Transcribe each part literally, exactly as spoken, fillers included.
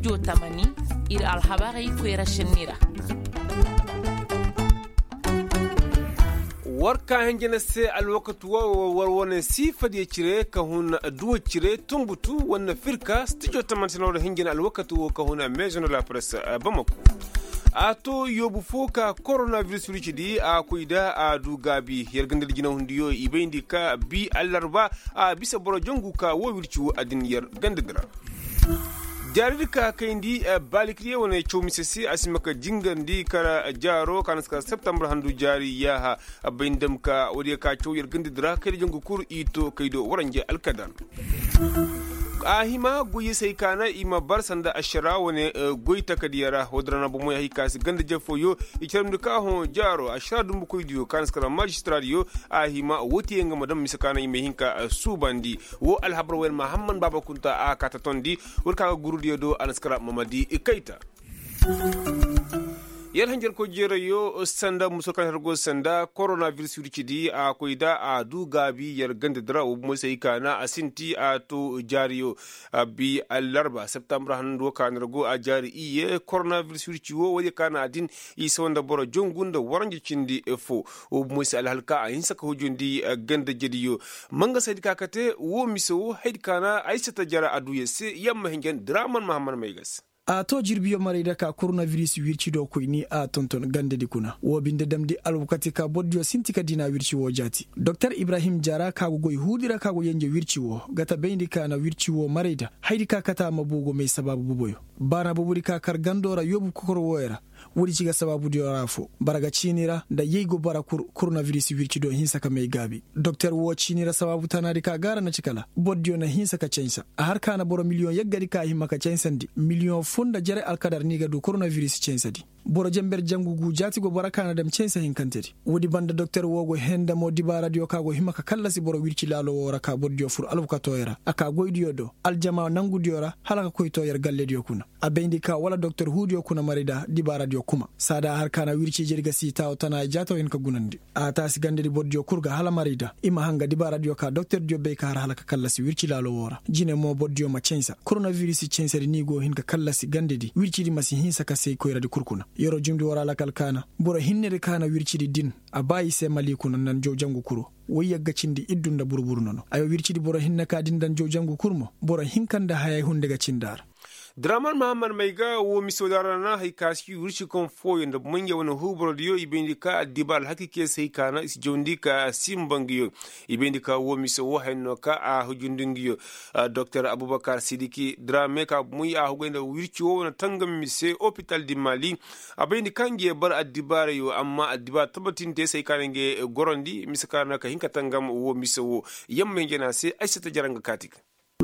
studio tamani ir alhabari kwera shinira warka hanjina se alwakatu wa warwane sifa di cire ka hun duwa cire tumbutu wannan firka studio tamani sanawar hanjina alwakatu ka hun maison la presse bamako ato yobu foka coronavirus richidi a kuida a dugabi yergandal jina hundiyo ibendi ka bi alarba a bisa boro jongu ka wo wirchu adin yer gandadra jarirka kaindi balikriye wona chomisesi asimaka jingandi kara jaro kanaska september handu jari yaha abindam ka wodi ka chow yer gandadra kay jongu kur ito kaydo waranje alkadan ahima goyi sai kana ima bar sanda ashara wone goyi takadiyara wadrana bu moy hikasi ganda jefo yo ikiram de ka hon jaro ashara dum ko diyo kan skara magistrat yo ahima woti nga madam misakana ime hinka subandi wo alhabra wen muhammad baba kunta a katatondi wurka gurudiyo do anaskara mamadi ikaita yel hanjel ko jere yo sanda musokan hargo sanda coronavirus yurkidi a koida a du gabi yar ganda dra o mo sai kana asinti a to jariyo bi alarba september hando kan rago a jari iye coronavirus yurkiwo wadi kana adin isa wanda boro jongunda waranje cindi fo o mo sai alhalka a hinsa ko jondi ganda jediyo manga sai kakate wo miso haid kana aisata jara adu yese yamma hingen draman muhammad maigas a to jirbiyo marida ka coronavirus wirci do ko ni a tonton gande di kuna wo binde damdi alwukati ka boddio sintika dina wirci wo jati dr ibrahim jara ka go goy hudira ka go yenje wirci wo gata bendi ka na wirci wo marida haydi ka kata mabugo mai sababu buboyo bana buburi ka kar gandora yobu kokoro woyra wuri ciga sababu dio rafo baraga chinira da yego bara kur, coronavirus wirci do hinsa ka mai gabi dr wo chinira sababu tanari ka gara na cikala boddio na hinsa ka censa a har kana boro million yaggari ka himma ka censandi million funda jare alkadar niga do coronavirus censadi boro jember jangugu jati go bara kana dem censa hinkantedi wodi banda docteur wogo henda mo diba radio ka go himaka kallasi boro wirci lalo wora ka boddio fur albuka toyra aka goydiyo do aljama nangudiyora halaka koyto yer galle dio kuna abendi ka wala docteur hudio kuna marida diba radio kuma sada har kana wirci jerga sita o tana jato en ka gunandi a tasi gandedi boddio kurga hala marida ima hanga diba radio ka docteur dio be ka halaka kallasi wirci lalo wora jine mo boddio ma censa coronavirus censari ni go hinka kallasi gandedi wirci di masi hinsa ka sey koyra di kurkuna yoro jumdi wara lakal kana boro hinnere kana wircidi din a bayi se malikuna nan jow jangu kuro woy yagga cindi iddunda burburu nono ayo wircidi boro hinna ka din dan jow jangu kurmo boro hinkanda hayay hunde ga cindar Draman Muhammad Maiga wo misodarana haikasi yurshi kon foyo da manya wani hubro diyo ibindika dibal hakike sai kana is jondika simbangiyo ibindika wo miso wo henno ka a hujundingiyo Dr Abubakar Sidiki drame ka muy a hugenda wirci wo na tangam mise hospital di Mali abindi kangi bar adibare yo amma adiba tabatin te sai kana nge gorondi misakana ka hinka tangam wo miso wo yamma ngena sai aisata jaranga katika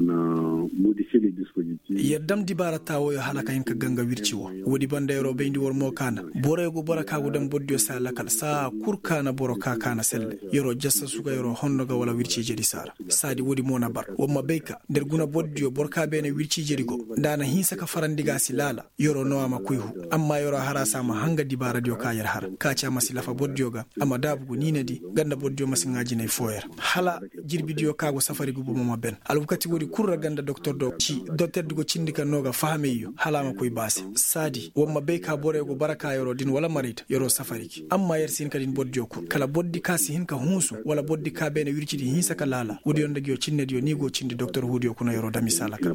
yeddam dibara tawo yo halaka hinka ganga wirci wo wodi banda yoro be ndi wor mo kana borego boraka gudam boddio sala kal sa kurkana boroka kana selde yoro jassa suga yoro honnoga wala wirci jedi sara sadi wodi mona bar womma beyka der guna boddio borka be ne wirci jedi go dana hinsa ka farandiga silala yoro no ama kuyhu amma yoro harasa ma hanga dibara dio ka yar har ka cha masilafa boddio ga amma dabugo ninedi ganda boddio masingaji ne foyer hala jirbi dio kago safari gubo mo ben alwukati wodi kurra ganda docteur do ci docteur go cindika noga fahameyo halama koy base sadi womma be ka borego baraka yoro din wala marita yoro safariki amma yer sin kadin boddio ko kala boddi kasi hinka hunsu wala boddi ka bene wircidi hinsa ka lala wodi on dagio cinnedi yo ni go cindi docteur hudio kuno yoro damisala ka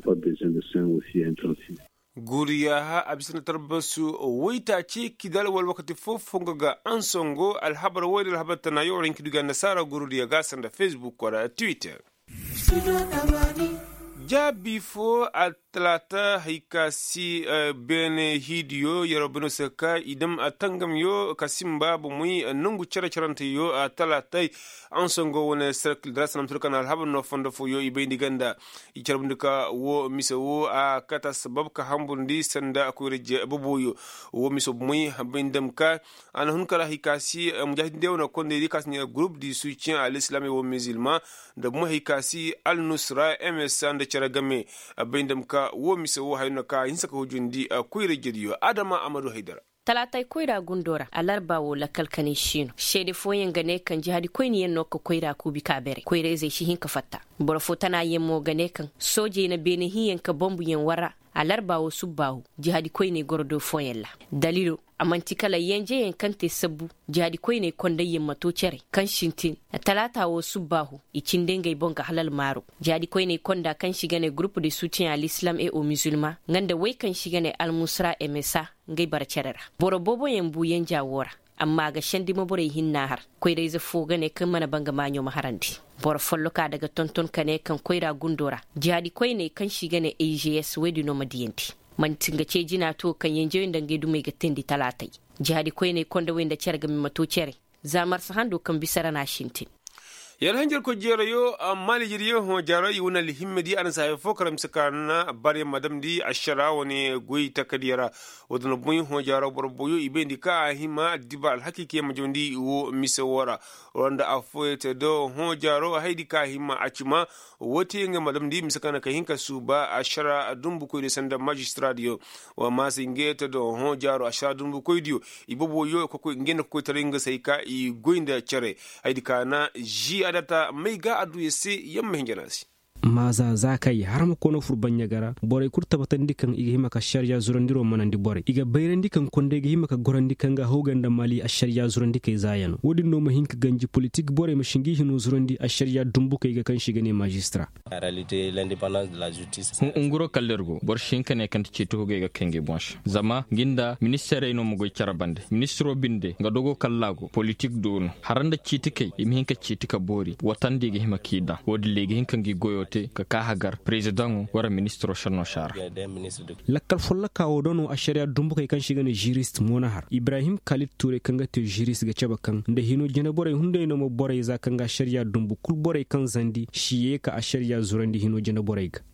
guriya ha abisana tarbasu woita ci kidal wal wakati fofonga ga ansongo alhabar wadi alhabar tana yorin kiduga nasara guriya ga sanda facebook wala twitter jabi fo a talata haikasi uh, bene hidiyo yaro bino saka idam a tangam yo kasim babu mui uh, nungu chara charanta yo a uh, talata an songo wone circle drasa nam turkan alhaban no fondo fo yo ibe ganda i charbundika wo miso wo a uh, kata sabab ka hambundi sanda ko reje bobo yo wo miso mui habindam ka an hunkara haikasi uh, mujahid dewna konde di kasni groupe di soutien à l'islam wo musulman da mu haikasi al nusra ms and charagame abindam ka wo mise wo hayno ka hinsa ko jundi kuire jediyo adama amadu haidara talatai koira gundora alarba wo la kalkani shino shede foyen gane kan jihadi koyni yenno ko koira ku bi kabere koire zai shi hin ka fatta boro fotana yemmo gane kan soje na bene hiyen ka bombu yen wara alarba wo subbahu jihadi koy ne gordo foyella dalilo amantikala yenje yen kante sabu jihadi koy ne konda yemma to cere kan shintin talata wo subbahu icindengay bonga halal maro jihadi koy ne konda kan shigane groupe de soutien à l'islam et aux musulmans nganda way kan shigane al musra emesa ngay bar cerera boro bobo yen bu yen jawora amma ga shandi mabore hinna har koy dai za foga ne kan mana banga manyo maharandi bor follo ka daga tonton kane kan koyra gundora jihadi koy ne kan shigane A G S wedi no madiyenti man tinga ce jina to kan yenje inda ngedu mai gatendi talatai jihadi koy ne konda wenda cerga mi mato cere zamar sa hando kan bisara na shintin yar hanjar ko jero yo amali jiriyo ho jaro yuna li himmedi an sa fo karam sakana bare madam di ashara woni goyi takadiyara wadno buy ho jaro borboyo ibendi ka hima dibal hakike majondi wo misawara wanda afoete do ho jaro haidi ka hima achima wote nga madam di misakana ka hinka suba ashara dumbu ko de sanda magistrat yo wa masingete do ho jaro ashara dumbu ko dio ibobo yo ko ko ngena ko taringa sayka i goinda cere haidi kana ji adata mai ga adu yesi yamma hinjanasi maza zakai har ma kono furbanya gara bore kurta batandi kan igi himaka sharia zurandiro manandi bore iga bayrandi kan konde igi himaka gorandi kan ga hoganda mali a sharia zurandi kai zayano wodi no mahinka ganji politique bore mashingi hinu zurandi a sharia dumbu kai ga kan shigane magistrat en réalité l'indépendance de la justice nguro kallergo bor shinka ne kan ci to ga kange bonche zama ginda ministère no mugo carabande ministro binde ga dogo kallago politique don haranda ci tikai imhinka ci tika bori watandi ga himakida wodi legi hinka ngi goyo ka kahagar president wara ministro sharno shar lakkal folla kawo dono a sharia dumbu kay kan shigane jurist monahar Ibrahim Khalid Touré kanga te jurist ga chabakan da hino jina bore hunde no mo bore za kanga sharia dumbu kul bore kan zandi shiye ka a sharia zurandi hino jina bore ga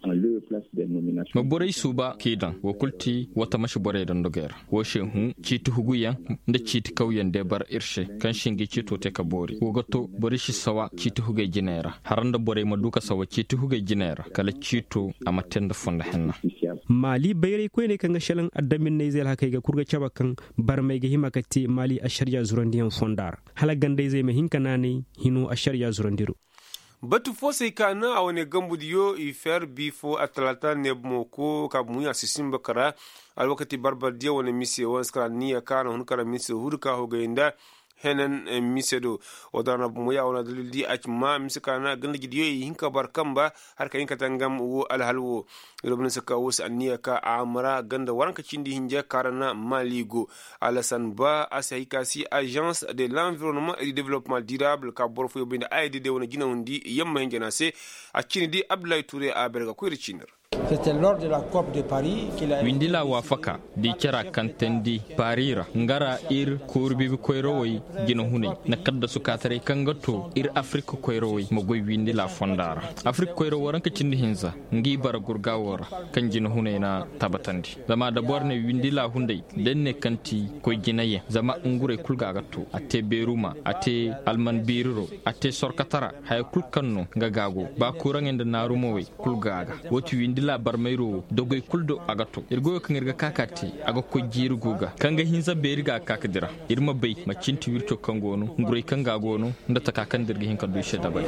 ma bore suba kidan wo kulti wata mashi bore dan dogera wo shehu citi huguyan da citi kauyen de bar irshe kan shingi cito te ka bore wo gato bore shi sawa citi hugay jinera haranda bore ma duka sawa citi hugay jinera kala cito amatenda fonda henna mali bayre ko ne kanga shalan addamin ne zel hakai ga kurga chabakan bar mai ga himakati mali a sharia zurandiyan fondar halagan dai zai mahinka nane hino a sharia zurandiro batu fo sai kana a wani gambu diyo ifer bifo atlanta ne moko ka muya sisimba kara al wakati barbar diyo wani misi wani skara niya kana hun kara misi hurka hoga inda henen misedo wadana muya wana dalil di achma misikana ganda gidiyo hinka barkamba har ka hinka tangam wo alhalwo robin saka wos anniya ka amara ganda waranka cindi hinja karana maligo alasan ba asayika si agence de l'environnement et du développement durable ka borfo yobinda ayde de wona gina wondi yamma hinjana se akini di Abdoulaye Touré a berga ko ricinir. C'était lors de la COP de Paris qu'il a Windila wafaka di kera kantendi parira ngara ir kurbi koyroi gino hune na kadda sukatare kangato ir Afrika koyroi mogoy windila fondara Afrika koyro waranka cindi hinza ngi bara gurgawora kan gino hune na tabatandi zama da borne windila hunde denne kanti koy ginaye zama ngure kulga gatto ate beruma ate alman biriro ate sorkatara hay kulkanno ngagago ba kurangende narumowe kulgaga woti windi la barmayro dogoy kuldo agato irgo kangirga kakati aga ko jirguga kanga hinza beriga kakadira irma bay ma cinti wirto kangono nguray kanga gono ndata kakandirga hinka do sheda bay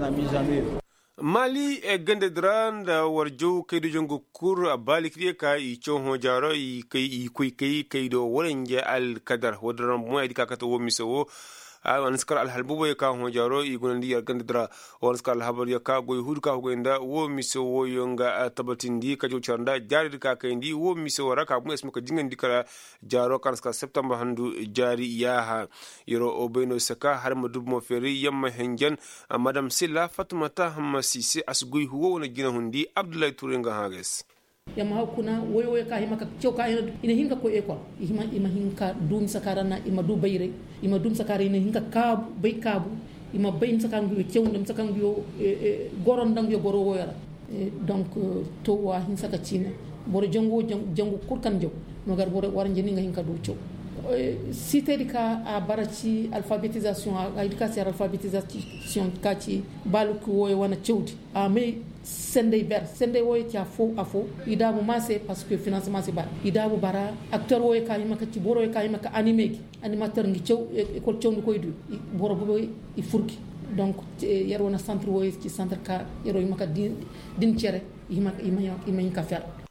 Mali e gande dran da warjo kaydo jongo kur abali kriye ka i chonho jaro i kay i kuy kay kaydo worenje al kadar wadran mo edi kakato wo miso wan skar al halbubo ka ho jaro i gunandi yar gande dra wan skar al habar ya ka goy hud ka goynda wo miso wo yonga tabatindi ka jo charnda jari ka kayndi wo miso raka mu esmo ka jingandi kala jaro kan ska september handu jari yaha yoro obeno saka har madub mo feri yamma henjan madam Silla Fatmata Hamasisi asgoy huwo wona gina hundi Abdoulaye Touré nga hages yamma hakuna woy woy ka himaka cioka ina hinka ko ekol ima ima hinka dum sakarana ima du bayre ima dum sakara ina hinka kabu bay kabu ima bay sakangu ciewndum sakangu yo goron dang yo goro woyara donc to wa hin saka cina boro jongo jongo kurkan jow no gar boro war jeni nga hinka du ciow cité ka a barachi alphabétisation a éducation alphabétisation kachi baluku woy wana ciowdi a mais sende ber sende woy ti afo afo idabu masse parce que financement c'est bar idabu bara acteur woy ka himaka ci boro ka himaka animé ki animateur ngi ciow école ciow koy du boro bo i furki donc yaro na centre woy ci centre ka yaro himaka din din ciéré himaka himaka himaka fer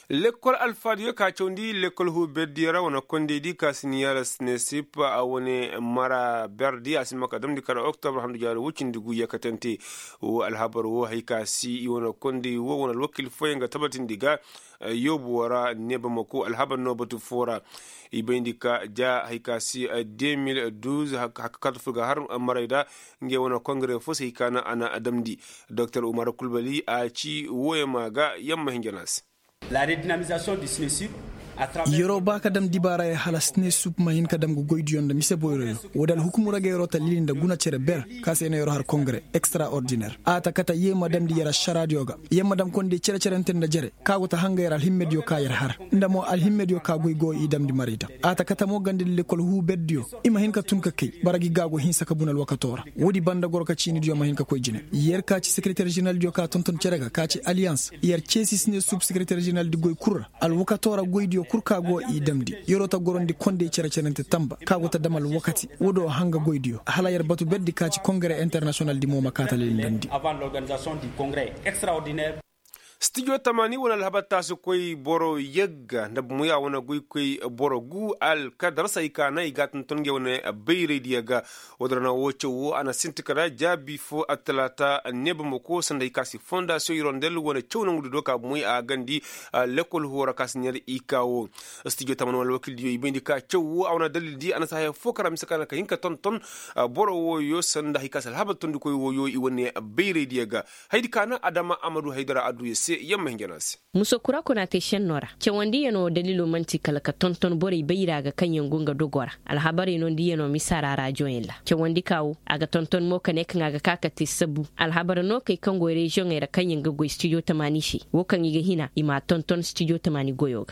l'école alfadio ka chondi l'école hu bedira wana konde di ka siniyala snesip a woni mara berdi asima ka damdi kara octobre hamdu jalo wucindi gu yakatante o alhabar wo hayka si wana konde wo wana wakil foyenga tabatin diga yobu wara neba mako alhabar no batu fora ibendika ja hayka si deux mille douze hakkat fuga har maraida nge wana congrès fo sikana ana damdi docteur Umar Kulbali a ci woyema ga yamma hinjanas. La redynamisation du SNESUP yoro baka dam dibara e hala SNESUP mahin kadam go goydi yonde mise boyro wodal hukumura ge rota lilinda guna cere ber kase ne yoro har congrès extraordinaire ata kata yema dam di yara sharadio ga yema dam konde cere cere tende jere kago ta hanga yara himmedio ka yar har ndamo al himmedio ka goy go idam di marita ata kata mo gande l'école hu beddio ima hin ka tunka kay baragi gago hin saka bunal wakatora wodi banda gorka chini dio mahin ka koy jine yer ka ci secrétaire général dio ka tonton cere ga ka ci alliance yer cesi SNESUP secrétaire général di goy kurra al wakatora goydio kurkago i damdi yorota gorondi konde cere cerente tamba kago ta damal wakati wodo hanga goydio halayar batu beddi kaci congrès international di moma katale ndandi avant l'organisation du congrès extraordinaire. Studio tamani wona alhabata su koy boro yegga ndab muya wona goy koy boro gu al kadar sai kana igatun tonge wona bayre diaga wodana wocho wo ana sintikara jabi fo atlata neba moko sandai kasi fondation irondel wona chowna ngudu doka muy a gandi l'école hora kasnyer ikawo studio tamani wala wakil dio ibendi ka chowo awna dalil di ana sahay fokara misakana ka hinka ton ton boro wo yo sanda hikasal habatun koy wo yo i woni bayre diaga haydi kana adama amadou haydara adu yamma hinjanasi muso kura kuna te shen nora ce wandi yano dalilo manti kala ka tonton bore bayira ga kanyen gunga dogora alhabari no ndi yano misara rajo yella ce wandi kawo aga tonton mo kane kan aga kaka te sabu alhabari no kai kan go region era kanyen ga go studio tamani shi wo kan yiga hina ima tonton studio tamani goyoga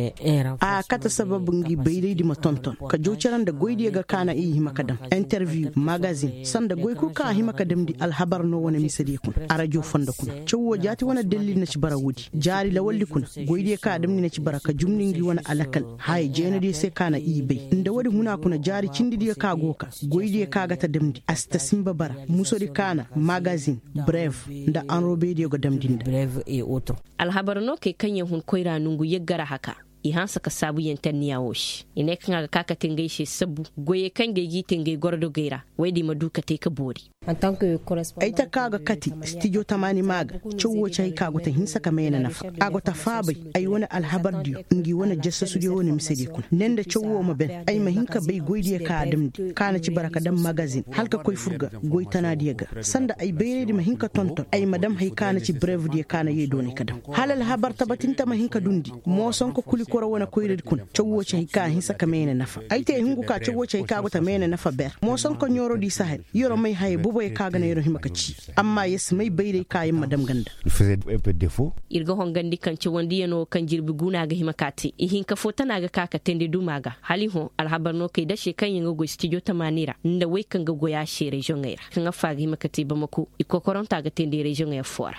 a kata sababu ngi bayre di ma tonton ka jocharan da goydi ga kana i himakadam interview magazine sanda goy ku ka himakadam di alhabar no wona misari kun a radio fonda kun ce wo jati wona dalil na ci bara wudi jari la walli kuna goyde ka adam ni na ci bara ka jumningi wani alakal hay jenade sai kana ibe inda wadi huna kuna jari cindi ka goka goyde ka ga ta damdi asta simba bara musori kana magazine brave da anrobe de go damdinda brave e auto alhabar no ke kanye hun koira nungu yeggara haka i hansa ka sabu yenten niya wosh ine kan ga kaka tingai shi sabu goye kan ga yi tingai gordo gaira wai di maduka te ka bori en tant que correspondant ai ta kaga kati studio tamani maga cewo chai kago ta hinsa ka mena nafa ago ta fabai ai wani alhabar dio ngi wani jassa studio wani misali kun nenda cewo ma ben ai mahinka bai goydiye ka adam kana ci baraka dan magazine halka koy furga goy tana diga sanda ai bayre di mahinka tonton ai madam hay kana ci brave di kana ye doni kadam halal habar tabatin ta mahinka dundi mo son ko kuli kora wona koyre kun cewo chai ka hinsa ka mena nafa ai te hingu ka cewo chai kago ta mena nafa ber mo son ko nyoro di sahel yoro mai hay boy kaga na yoro himakaci amma yes mai bayre kayan madam ganda il faisait un peu défaut irga hongandi kan ci wandi yano kan jirbi guna ga himakati ihin ka fota na ga kaka tende dumaga haliho alhabar no kai da she kan yin go studio tamanira inda wai kan ga goya she region ngaira kan ga faga himakati ba mako ikokoron ta ga tende region ya fora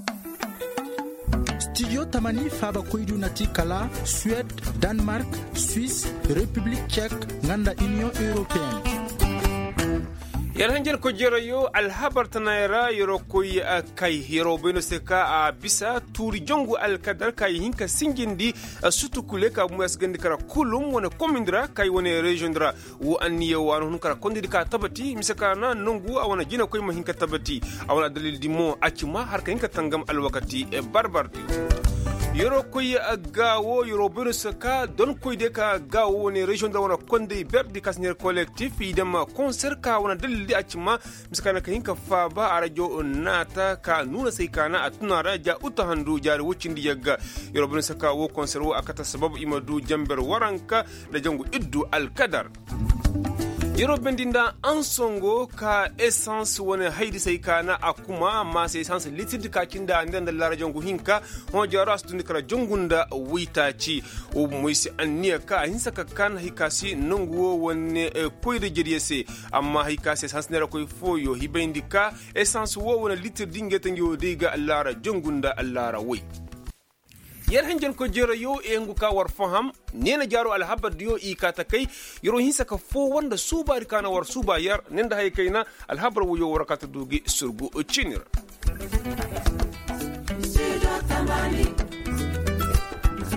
studio tamani faba koydu nati kala Suède, Danemark, Suisse, République tchèque nganda Union européenne. yar hanjel ko jero yo alhabar tanayra yoro koy kay hero beno seka a bisa turi jongu alkadar kay hinka singindi sutu kule ka muas gandi kara kulum wona komindra kay wona region dra wo anniya wano hun kara kondi ka tabati misaka na nongu awana jina koy ma hinka tabati awana dalil dimo acima har ka hinka tangam alwakati e barbar yoro koy gawo yoro beno seka don koy de ka gawo ne region dra wona kondi berdi kasner collectif idama concert ka wona dalil di acima miskana ka hinka fa ba a radio nata ka nuna sai kana a tunara ja uta handu jari wucin di yagga yorobin saka wo konserwo akata sababu imadu jamber waranka da jangu iddu alkadar yorobin dinda ansongo ka essence wona haidi sai kana akuma ma sai essence litir ka kinda ndanda lara jangu hinka ho jaras dun kara jungunda witaci o moisi anniya ka hinsa ka kan hikasi nunguwo wonne koyde jediyese amma hikasi essence nera koy foyo hibendika essence wo wona litir dingeta ngiwo diga lara jungunda lara wi yar hanjen ko jero yo e nguka war faham nena jaro alhabar dio i kata kai yoro hinsa ka fo wanda subari kana war suba yar nenda hay kaina alhabar wo yo warakata dugi surgu chinir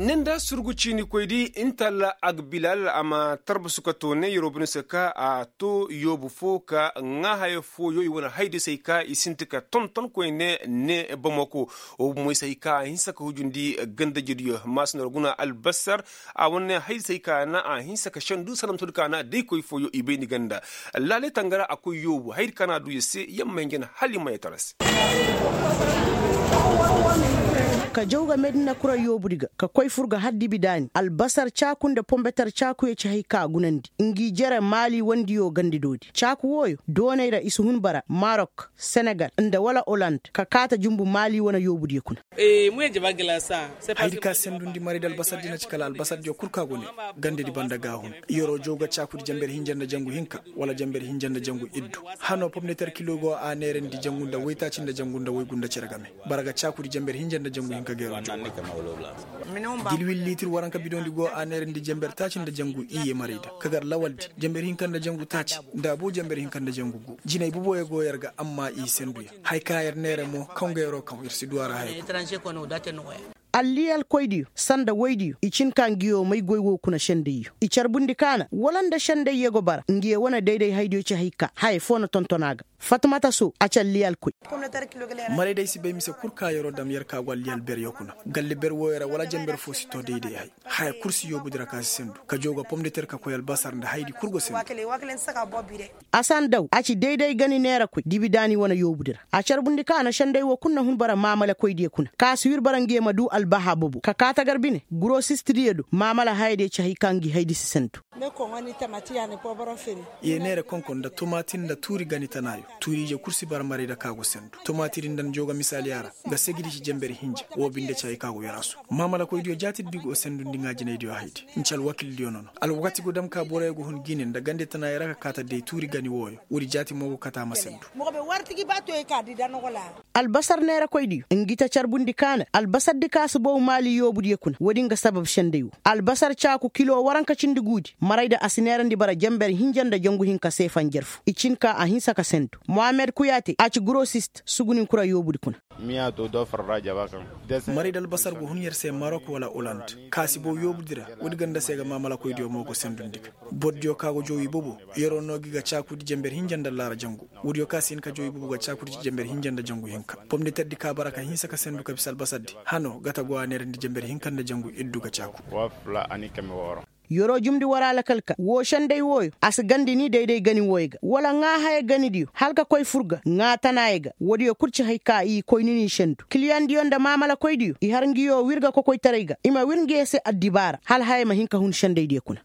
nenda surgu chini koydi intala agbilal ama tarbu suka to ne yorobin saka a to yobu foka nga haye fo yo wona hayde sayka isintika tonton ko ne ne bamako o moy sayka hinsa ko hujundi ganda jidiyo masno guna albasar a wonne hayde sayka na a hinsa ka shandu salam tudka na de koy fo yo ibeni ganda lale tangara akoy yobu hayde kana du yesse yamma ngen halima yataras ka jawga medina kura yoburiga ka koy furga haddi bidani albasar chakunde pombetar chaku ye chahi ka gunandi ingi jere mali wandi yo gandi dodi chaku woyo doneira isuhun bara Maroc Senegal nda wala Holland ka kata jumbu mali wana yobudi kuna e muye bagala sa haydi ka sendundi mari dal basar dina cikala albasar jo kurka gone gande di banda gahun yoro joga chaku di jamber hinjanda jangu hinka wala jamber hinjanda jangu iddu hano pomneter kilo go a neren di jangunda wayta cinda jangunda way gunda cergame baraga chaku di jamber hinjanda jangu hinka gero gilwil litir waranka bidondi go a neren di jamber tacin da jangu iye marida kagar lawaldi jamber hinkan da jangu taci da bu jamber hinkan da jangu go jinay bubo e go yarga amma i senduya hay kayar nere mo kawngero kam irsi duwara hay alliyal koydiyo sanda woydiyo icin kan giyo mai goygo kuna shendeyo icar bundi kana walanda shende yego bara ngiye wona deydey haydiyo ci hayka hay fona tontonaga fatmata so acal liyal koy mare dey si be mi se kurka yoro dam yer ka wal liyal ber yokuna galle ber woyra wala jamber fo si to deydey hay hay kursi yobu dira ka sendu ka jogo pomde ter ka koyal basar nda haydi kurgo sendu asan daw aci deydey gani nera koy dibidani wona yobu dira acar bundi kana shende wo kunna hun bara mamala koydiye kuna ka suwir bara ngiye madu albaha bobu ka kata garbine grossiste riedo mamala hayde chahi kangi haydi sentu ne ko ngani tamati yani poboro feri ye nere konkon da tomatin da turi gani tanayo turi je kursi bar mare da kago sentu tomatirin dan joga misali yara ga segidi ci jembere hinja wo binde chahi kago yarasu mamala ko idio jati bigo sendu ndingaji ne idio haydi inchal wakil dio non al wakati go dam ka bore go hun ginen da gande tanay raka kata de turi gani woyo wuri jati mogo kata ma sentu mo be wartigi bato e kadi danogola al basar nere ko idio ngita charbundi kana al basar de kasu bo mali yobudi yakuna wadinga sabab shendeyu albasar chaku kilo waranka cindi gudi marayda asinerandi bara jamber hinjanda jangu hinka sefan jerfu icinka a hinsa ka sentu Mohamed Kuyate aci grossiste sugunin kura yobudi kuna miya to do farra jabaka marayda albasar go hunyer se Maroc wala Holland kasi bo yobudira wadiganda sega mamala koy dio moko sendundika boddio kago joyi bobo yero no giga chaku di jamber hinjanda lara jangu wodio kasin ka joyi bobo ga chaku di jamber hinjanda jangu hinka pomde teddi ka baraka hinsa ka sendu ka bisal basaddi hano gata go anere ndi jamber hinkande jangu edduga chaku wafla ani kame woro yoro jumdi warala kalka wo shandey woyo as gandi ni deydey gani woyga wala nga haye gani diyo halka koy furga nga tanayga wodi yo kurci hayka i koy nini shentu kliyan diyo nda mamala koy diyo i harngiyo wirga ko koy tarayga ima wirngese addibara hal haye ma hinka hun shandey diyo kuna